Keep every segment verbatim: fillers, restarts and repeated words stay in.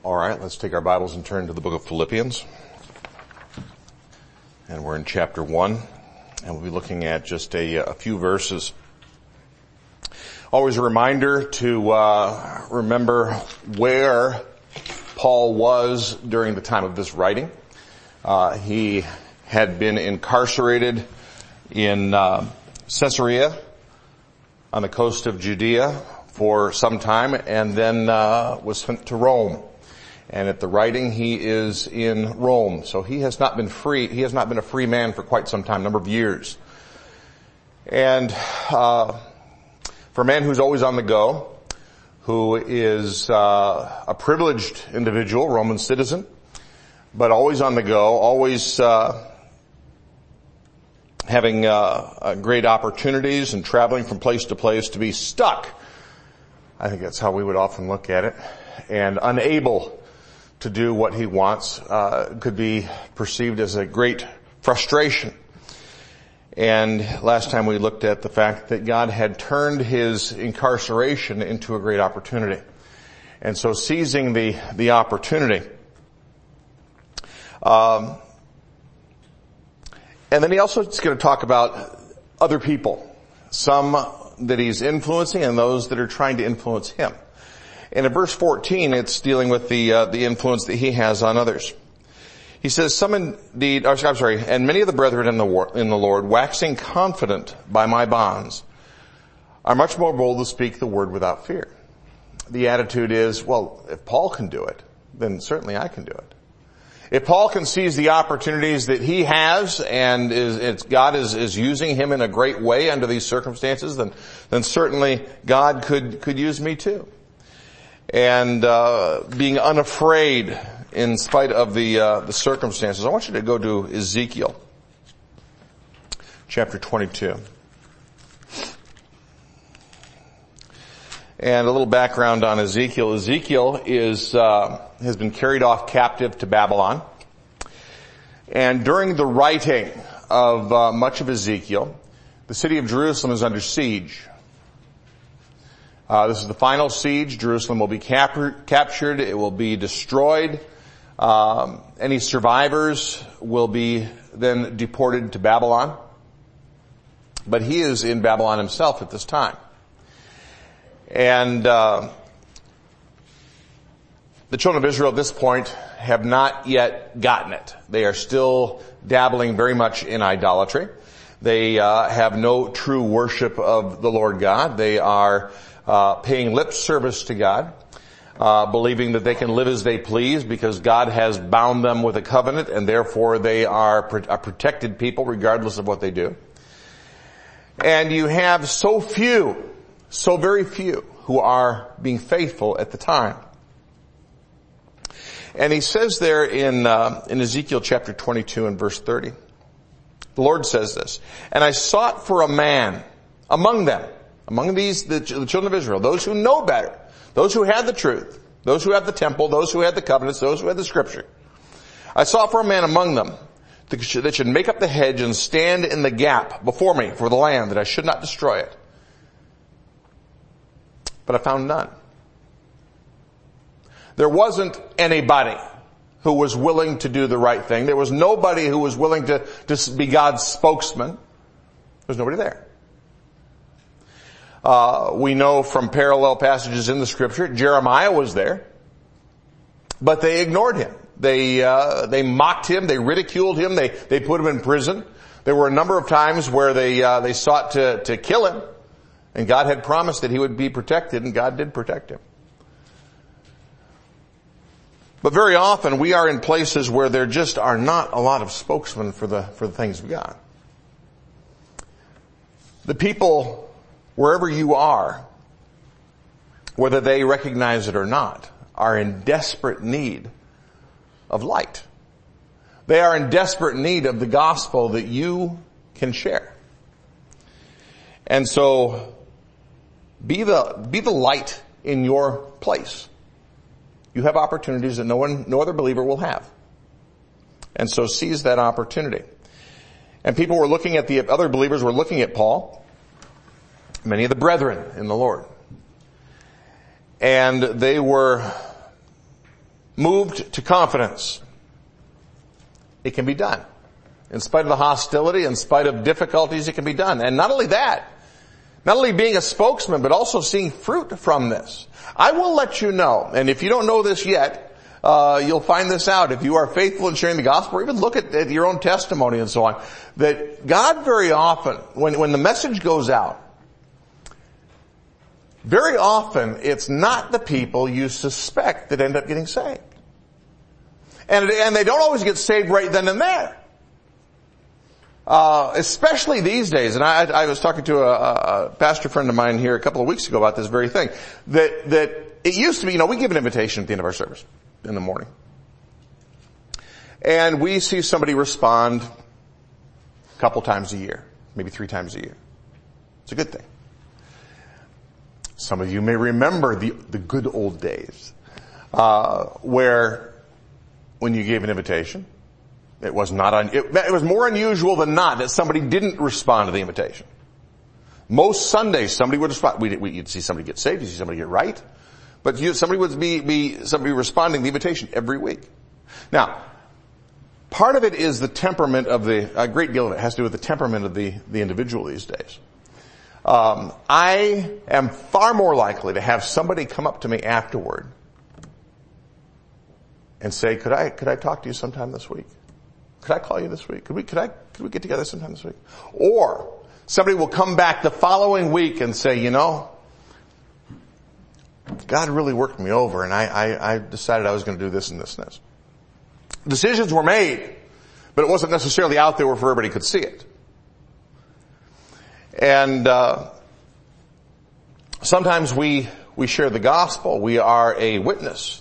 All right, let's take our Bibles and turn to the book of Philippians. And we're in chapter one, and we'll be looking at just a, a few verses. Always a reminder to uh remember where Paul was during the time of this writing. Uh he had been incarcerated in uh, Caesarea on the coast of Judea for some time, and then uh was sent to Rome. And at the writing, he is in Rome. So he has not been free. He has not been a free man for quite some time, number of years. And uh for a man who's always on the go, who is uh a privileged individual, Roman citizen, but always on the go, always uh having uh, uh great opportunities and traveling from place to place, to be stuck, I think that's how we would often look at it, and unable to do what he wants, uh, could be perceived as a great frustration. And last time we looked at the fact that God had turned his incarceration into a great opportunity. And so seizing the, the opportunity. Um, and then he also is going to talk about other people. Some that he's influencing and those that are trying to influence him. And in verse fourteen, it's dealing with the uh, the influence that he has on others. He says, "Some indeed, I'm sorry, and many of the brethren in the war, in the Lord, waxing confident by my bonds, are much more bold to speak the word without fear." The attitude is, well, if Paul can do it, then certainly I can do it. If Paul can seize the opportunities that he has, and is, it's, God is, is using him in a great way under these circumstances, then then certainly God could could use me too. And uh being unafraid in spite of the uh the circumstances. I want you to go to Ezekiel chapter twenty-two. And a little background on Ezekiel. Ezekiel is uh has been carried off captive to Babylon. And during the writing of uh, much of Ezekiel, the city of Jerusalem is under siege. Uh, this is the final siege. Jerusalem will be cap- captured. It will be destroyed. Um, any survivors will be then deported to Babylon. But he is in Babylon himself at this time. And uh, the children of Israel at this point have not yet gotten it. They are still dabbling very much in idolatry. They uh, have no true worship of the Lord God. They are Uh, paying lip service to God, uh, believing that they can live as they please because God has bound them with a covenant, and therefore they are pro- a protected people regardless of what they do. And you have so few, so very few who are being faithful at the time. And he says there in, uh, in Ezekiel chapter twenty-two and verse thirty, the Lord says this, "And I sought for a man among them," among these, the, the children of Israel, those who know better, those who had the truth, those who had the temple, those who had the covenants, those who had the scripture. "I sought for a man among them that should, that should make up the hedge and stand in the gap before me for the land, that I should not destroy it. But I found none." There wasn't anybody who was willing to do the right thing. There was nobody who was willing to, to be God's spokesman. There was nobody there. Uh, we know from parallel passages in the scripture, Jeremiah was there, but they ignored him. They, uh, they mocked him, they ridiculed him, they, they put him in prison. There were a number of times where they, uh, they sought to, to kill him, and God had promised that he would be protected, and God did protect him. But very often we are in places where there just are not a lot of spokesmen for the, for the things of God. The people, wherever you are, whether they recognize it or not, are in desperate need of light. They are in desperate need of the gospel that you can share. And so, be the, be the light in your place. You have opportunities that no one, no other believer will have. And so seize that opportunity. And people were looking at the, other believers were looking at Paul, many of the brethren in the Lord. And they were moved to confidence. It can be done. In spite of the hostility, in spite of difficulties, it can be done. And not only that, not only being a spokesman, but also seeing fruit from this. I will let you know, and if you don't know this yet, uh, you'll find this out if you are faithful in sharing the gospel, or even look at, at your own testimony and so on, that God very often, when, when the message goes out, very often it's not the people you suspect that end up getting saved. And, and they don't always get saved right then and there. Uh, especially these days, and I, I was talking to a, a pastor friend of mine here a couple of weeks ago about this very thing, that, that it used to be, you know, we give an invitation at the end of our service in the morning. And we see somebody respond a couple times a year, maybe three times a year. It's a good thing. Some of you may remember the, the good old days, uh, where when you gave an invitation, It was not, un- it, it was more unusual than not that somebody didn't respond to the invitation. Most Sundays somebody would respond. We, we, you'd see somebody get saved, you'd see somebody get right. But you, somebody would be, be, somebody responding to the invitation every week. Now, part of it is the temperament of the, a great deal of it has to do with the temperament of the, the individual these days. Um, I am far more likely to have somebody come up to me afterward and say, could I, could I talk to you sometime this week? Could I call you this week? Could we, could I, could we get together sometime this week? Or somebody will come back the following week and say, you know, God really worked me over and I, I, I decided I was going to do this and this and this. Decisions were made, but it wasn't necessarily out there where everybody could see it. And, uh, sometimes we, we share the gospel. We are a witness.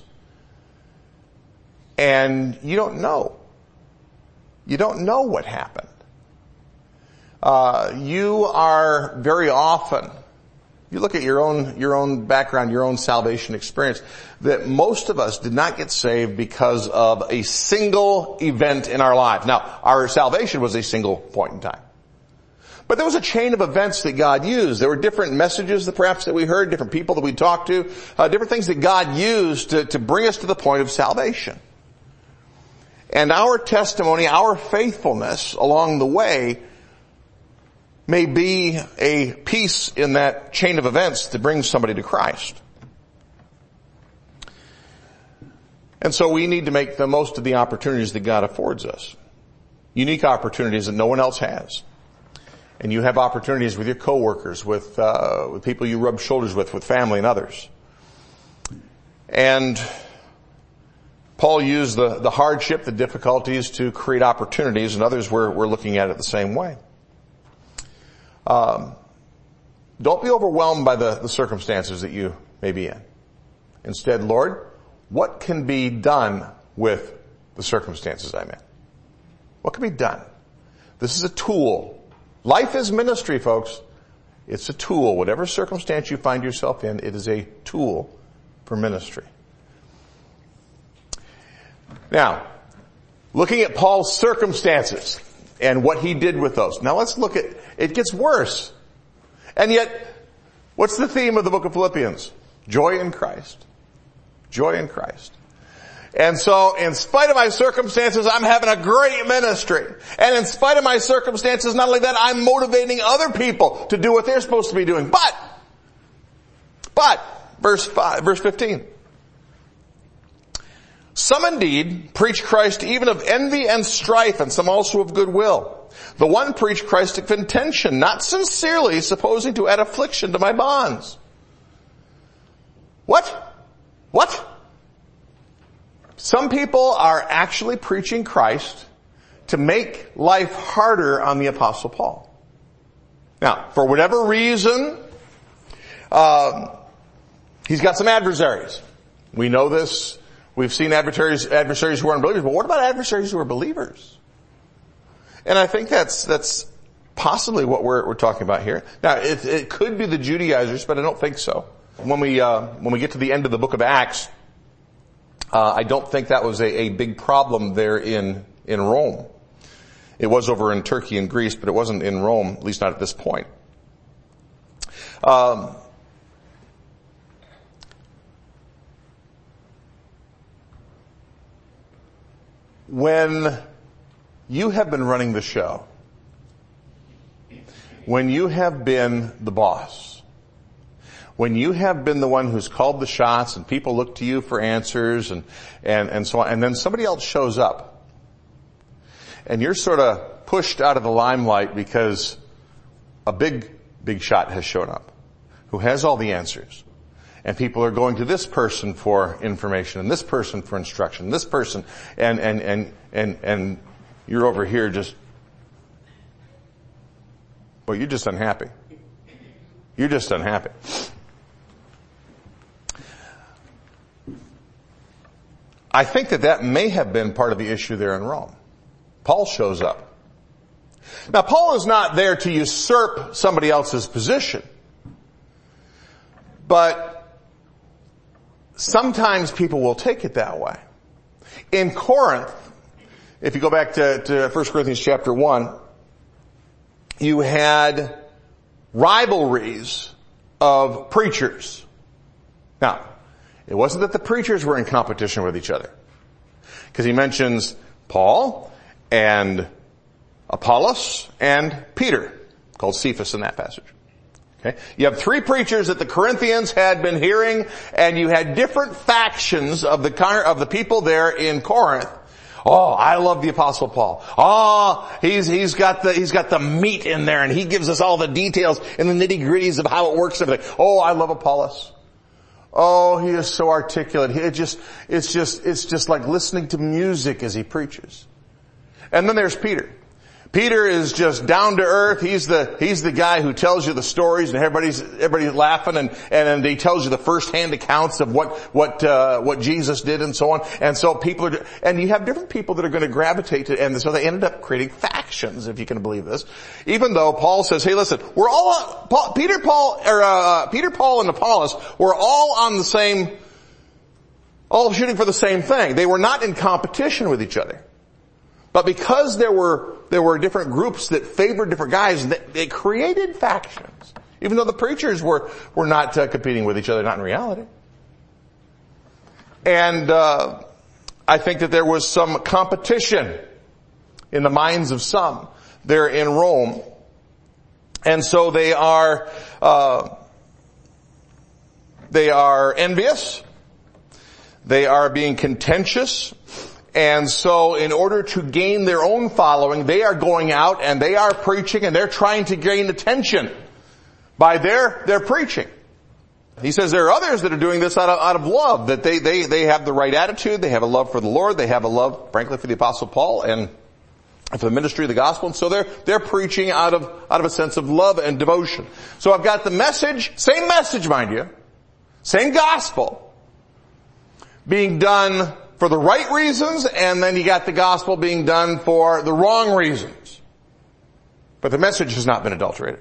And you don't know. You don't know what happened. Uh, you are very often, you look at your own, your own background, your own salvation experience, that most of us did not get saved because of a single event in our life. Now, our salvation was a single point in time. But there was a chain of events that God used. There were different messages that perhaps that we heard, different people that we talked to, uh, different things that God used to, to bring us to the point of salvation. And our testimony, our faithfulness along the way may be a piece in that chain of events that brings somebody to Christ. And so we need to make the most of the opportunities that God affords us. Unique opportunities that no one else has. And you have opportunities with your coworkers, with, uh, with people you rub shoulders with, with family and others. And Paul used the, the hardship, the difficulties to create opportunities, and others were, were looking at it the same way. Um, don't be overwhelmed by the, the circumstances that you may be in. Instead, Lord, what can be done with the circumstances I'm in? What can be done? This is a tool. Life is ministry, folks. It's a tool. Whatever circumstance you find yourself in, it is a tool for ministry. Now, looking at Paul's circumstances and what he did with those. Now let's look at, it gets worse. And yet, what's the theme of the book of Philippians? Joy in Christ. Joy in Christ. And so, in spite of my circumstances, I'm having a great ministry. And in spite of my circumstances, not only that, I'm motivating other people to do what they're supposed to be doing. But, but, verse five, verse fifteen. Some indeed preach Christ even of envy and strife, and some also of goodwill. The one preached Christ of contention, not sincerely, supposing to add affliction to my bonds. What? What? Some people are actually preaching Christ to make life harder on the Apostle Paul. Now, for whatever reason, um, he's got some adversaries. We know this. We've seen adversaries, adversaries who are unbelievers, but what about adversaries who are believers? And I think that's, that's possibly what we're, we're talking about here. Now, it, it could be the Judaizers, but I don't think so. When we, uh, when we get to the end of the book of Acts, uh, I don't think that was a, a big problem there in, in Rome. It was over in Turkey and Greece, but it wasn't in Rome, at least not at this point. Um, when you have been running the show, when you have been the boss, when you have been the one who's called the shots and people look to you for answers and, and, and so on, and then somebody else shows up and you're sort of pushed out of the limelight because a big, big shot has shown up who has all the answers. And people are going to this person for information and this person for instruction, this person, and, and, and, and, and you're over here just, well, you're just unhappy. You're just unhappy. I think that that may have been part of the issue there in Rome. Paul shows up. Now, Paul is not there to usurp somebody else's position. But sometimes people will take it that way. In Corinth, if you go back to, to First Corinthians chapter one, you had rivalries of preachers. Now, it wasn't that the preachers were in competition with each other. Because he mentions Paul and Apollos and Peter, called Cephas in that passage. Okay. You have three preachers that the Corinthians had been hearing, and you had different factions of the of the people there in Corinth. Oh, I love the Apostle Paul. Oh, he's he's got the he's got the meat in there, and he gives us all the details and the nitty-gritties of how it works and everything. Oh, I love Apollos. Oh, he is so articulate. He just it's just it's just like listening to music as he preaches. And then there's Peter. Peter is just down to earth. He's the, he's the guy who tells you the stories and everybody's, everybody's laughing and, and, and he tells you the first-hand accounts of what, what, uh, what Jesus did and so on. And so people are, and you have different people that are going to gravitate to, and so they ended up creating factions, if you can believe this. Even though Paul says, hey listen, we're all, Paul, Peter, Paul, or, uh, Peter, Paul and Apollos were all on the same, all shooting for the same thing. They were not in competition with each other. But because there were, there were different groups that favored different guys, they, they created factions. Even though the preachers were, were not uh, competing with each other, not in reality. And, uh, I think that there was some competition in the minds of some there in Rome. And so they are, uh, they are envious. They are being contentious. And so in order to gain their own following, they are going out and they are preaching and they're trying to gain attention by their, their preaching. He says there are others that are doing this out of, out of love, that they, they, they have the right attitude, they have a love for the Lord, they have a love, frankly, for the Apostle Paul and for the ministry of the gospel. And so they're, they're preaching out of, out of a sense of love and devotion. So I've got the message, same message, mind you, same gospel, being done for the right reasons, and then you got the gospel being done for the wrong reasons. But the message has not been adulterated.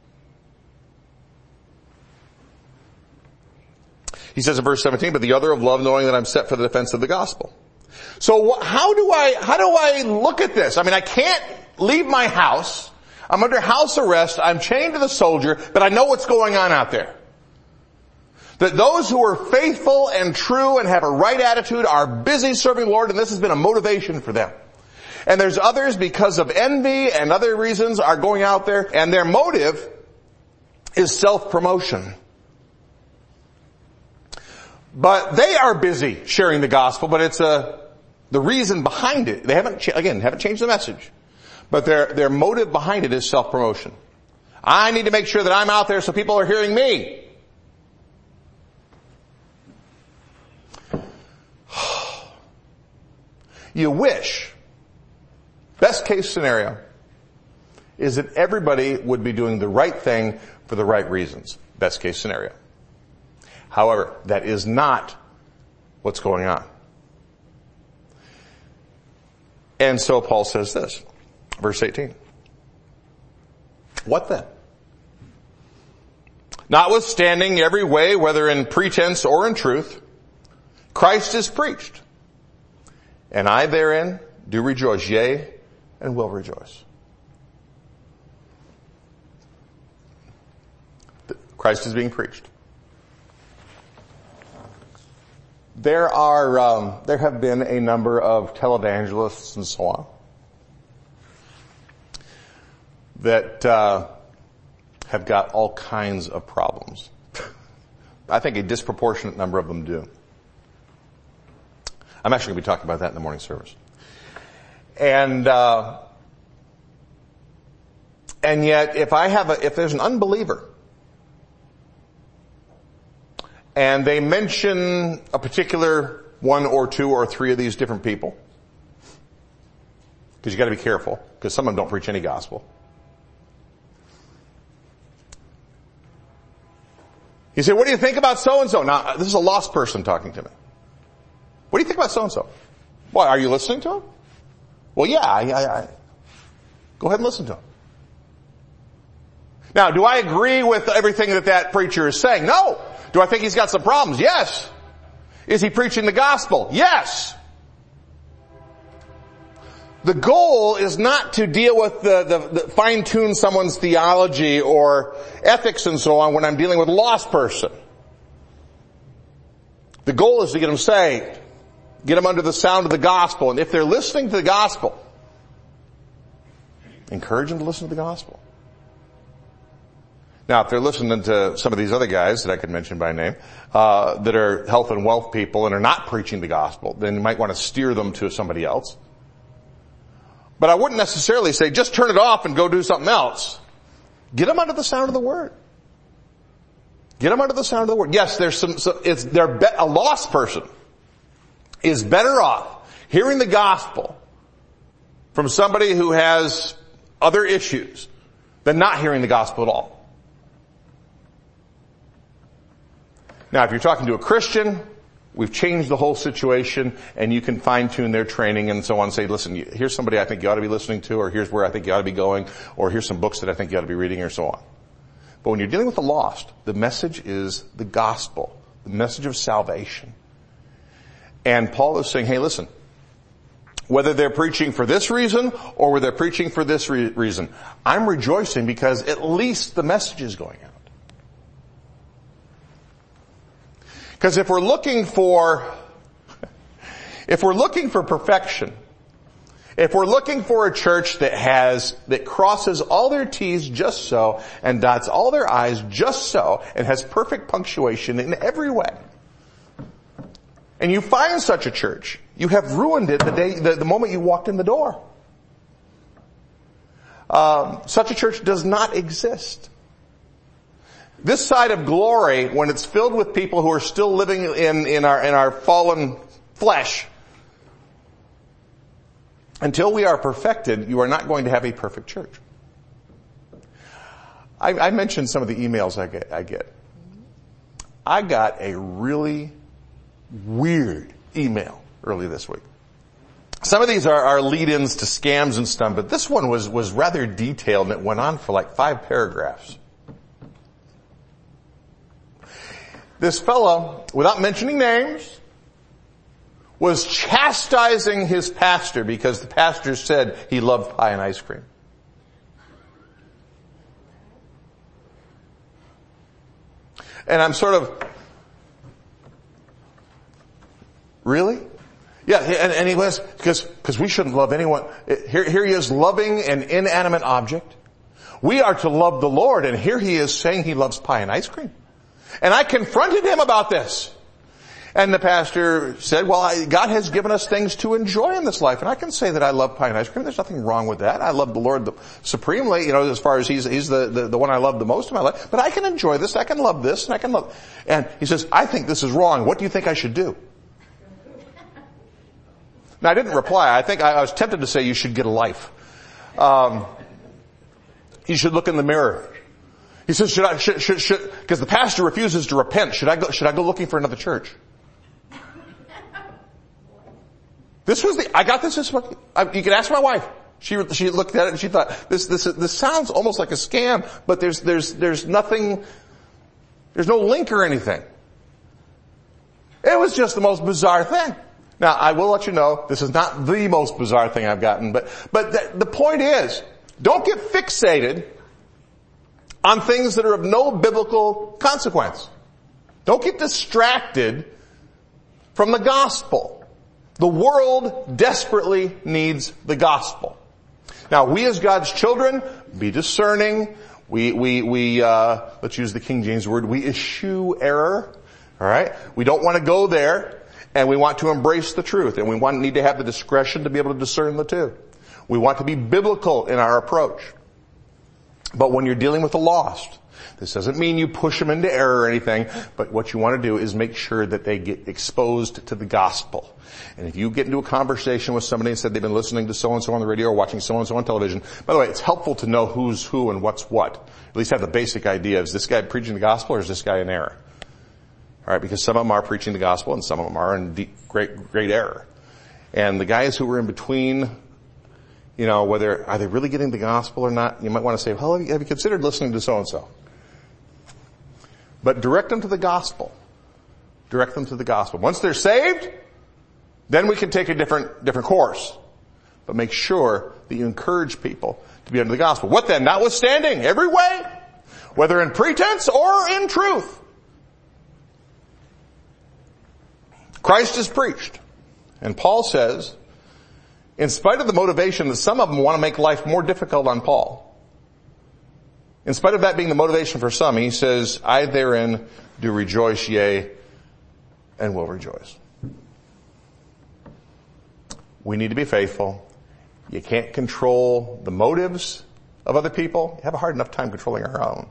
He says in verse seventeen, but the other of love, knowing that I'm set for the defense of the gospel. So wh- how do I, how do I look at this? I mean, I can't leave my house. I'm under house arrest. I'm chained to the soldier, but I know what's going on out there. That those who are faithful and true and have a right attitude are busy serving the Lord, and this has been a motivation for them. And there's others, because of envy and other reasons, are going out there, and their motive is self-promotion. But they are busy sharing the gospel, but it's a, the reason behind it. They haven't, again, haven't changed the message. But their, their motive behind it is self-promotion. I need to make sure that I'm out there so people are hearing me. You wish, best case scenario, is that everybody would be doing the right thing for the right reasons. Best case scenario. However, that is not what's going on. And so Paul says this, verse eighteen. What then? Notwithstanding every way, whether in pretense or in truth, Christ is preached. And I therein do rejoice, yea, and will rejoice. Christ is being preached. there are, um, there have been a number of televangelists and so on that, uh, have got all kinds of problems. I think a disproportionate number of them do. I'm actually going to be talking about that in the morning service. And, uh, and yet if I have a, if there's an unbeliever and they mention a particular one or two or three of these different people, because you got to be careful, because some of them don't preach any gospel. You say, what do you think about so-and-so? Now, this is a lost person talking to me. What do you think about so-and-so? Why, are you listening to him? Well, yeah, I, I, I. Go ahead and listen to him. Now, do I agree with everything that that preacher is saying? No. Do I think he's got some problems? Yes. Is he preaching the gospel? Yes. The goal is not to deal with the, the, the fine-tune someone's theology or ethics and so on when I'm dealing with a lost person. The goal is to get them saved. Get them under the sound of the gospel. And if they're listening to the gospel, encourage them to listen to the gospel. Now, if they're listening to some of these other guys that I could mention by name, uh, that are health and wealth people and are not preaching the gospel, then you might want to steer them to somebody else. But I wouldn't necessarily say, just turn it off and go do something else. Get them under the sound of the word. Get them under the sound of the word. Yes, there's some, so it's, they're be, a lost person is better off hearing the gospel from somebody who has other issues than not hearing the gospel at all. Now, if you're talking to a Christian, we've changed the whole situation, and you can fine-tune their training and so on. Say, listen, here's somebody I think you ought to be listening to, or here's where I think you ought to be going, or here's some books that I think you ought to be reading, or so on. But when you're dealing with the lost, the message is the gospel, the message of salvation. And Paul is saying, hey, listen, whether they're preaching for this reason or whether they're preaching for this re- reason, I'm rejoicing because at least the message is going out. Because if we're looking for, if we're looking for perfection, if we're looking for a church that has, that crosses all their T's just so and dots all their I's just so and has perfect punctuation in every way, and you find such a church, you have ruined it the day, the, the moment you walked in the door. Um, such a church does not exist. This side of glory, when it's filled with people who are still living in, in our, in our fallen flesh, until we are perfected, you are not going to have a perfect church. I, I mentioned some of the emails I get, I get. I got a really weird email early this week. Some of these are, are lead-ins to scams and stuff, but this one was, was rather detailed and it went on for like five paragraphs. This fellow, without mentioning names, was chastising his pastor because the pastor said he loved pie and ice cream. And I'm sort of, really? Yeah, and, and he was, because, because we shouldn't love anyone. Here, here he is loving an inanimate object. We are to love the Lord, and here he is saying he loves pie and ice cream. And I confronted him about this. And the pastor said, well, I, God has given us things to enjoy in this life. And I can say that I love pie and ice cream. There's nothing wrong with that. I love the Lord the, supremely, you know, as far as he's, he's the, the, the one I love the most in my life. But I can enjoy this. I can love this. And I can love. And he says, I think this is wrong. What do you think I should do? Now, I didn't reply. I think I, I was tempted to say you should get a life. Um, you should look in the mirror. He says, should I, should, should, should, because the pastor refuses to repent. Should I go, should I go looking for another church? This was the, I got this, this I, you can ask my wife. She, she looked at it and she thought, this, this, this sounds almost like a scam, but there's, there's, there's nothing, there's no link or anything. It was just the most bizarre thing. Now, I will let you know, this is not the most bizarre thing I've gotten, but, but the, the point is, don't get fixated on things that are of no biblical consequence. Don't get distracted from the gospel. The world desperately needs the gospel. Now, we as God's children, be discerning. We, we, we, uh, let's use the King James word, we eschew error. Alright? We don't want to go there, and we want to embrace the truth, and we want, need to have the discretion to be able to discern the two. We want to be biblical in our approach. But when you're dealing with the lost, this doesn't mean you push them into error or anything, but what you want to do is make sure that they get exposed to the gospel. And if you get into a conversation with somebody and said they've been listening to so-and-so on the radio or watching so-and-so on television, by the way, it's helpful to know who's who and what's what. At least have the basic idea. Is this guy preaching the gospel or is this guy in error? Alright, because some of them are preaching the gospel and some of them are in deep, great, great error. And the guys who are in between, you know, whether, are they really getting the gospel or not? You might want to say, well, have you, have you considered listening to so-and-so? But direct them to the gospel. Direct them to the gospel. Once they're saved, then we can take a different, different course. But make sure that you encourage people to be under the gospel. What then? Notwithstanding, every way, whether in pretense or in truth, Christ is preached. And Paul says, in spite of the motivation that some of them want to make life more difficult on Paul, in spite of that being the motivation for some, he says, I therein do rejoice, yea, and will rejoice. We need to be faithful. You can't control the motives of other people. You have a hard enough time controlling our own.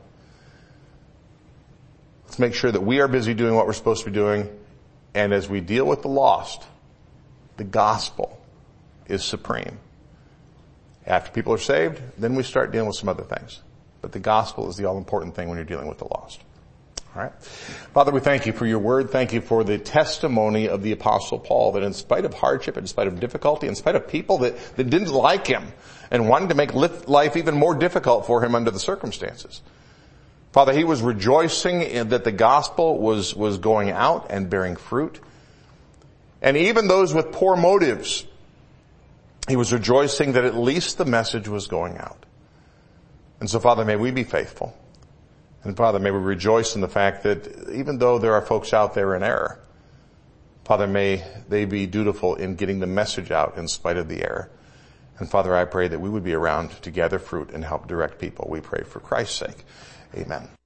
Let's make sure that we are busy doing what we're supposed to be doing. And as we deal with the lost, the gospel is supreme. After people are saved, then we start dealing with some other things. But the gospel is the all-important thing when you're dealing with the lost. All right. Father, we thank you for your word. Thank you for the testimony of the Apostle Paul, that in spite of hardship, in spite of difficulty, in spite of people that, that didn't like him and wanted to make life even more difficult for him under the circumstances, Father, he was rejoicing in that the gospel was, was going out and bearing fruit. And even those with poor motives, he was rejoicing that at least the message was going out. And so, Father, may we be faithful. And Father, may we rejoice in the fact that even though there are folks out there in error, Father, may they be dutiful in getting the message out in spite of the error. And Father, I pray that we would be around to gather fruit and help direct people. We pray for Christ's sake. Amen.